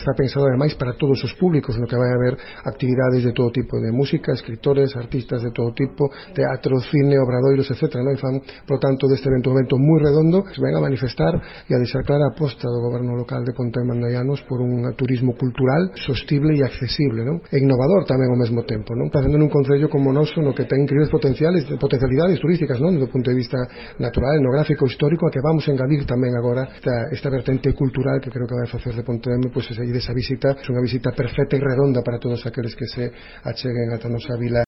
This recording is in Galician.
Está pensado ademais para todos os públicos, no que vai haber actividades de todo tipo de música, escritores, artistas de todo tipo, teatro, cine, obradoiros, etc. E fan, por tanto, deste evento un evento moi redondo, que se ven a manifestar e a deixar clara a aposta do goberno local de Ponte de Mandaianos por un turismo cultural sostible e accesible, non? E innovador tamén ao mesmo tempo, non? Facendo nun concello como o noso, no que ten increíbles potencialidades turísticas, non? Do punto de vista natural, etnográfico, histórico, a que vamos a engadir tamén agora esta vertente cultural que creo que vai facer de Ponte de Mandaianos, pois, desa visita, é unha visita perfecta e redonda para todos aqueles que se acheguen ata a nosa vila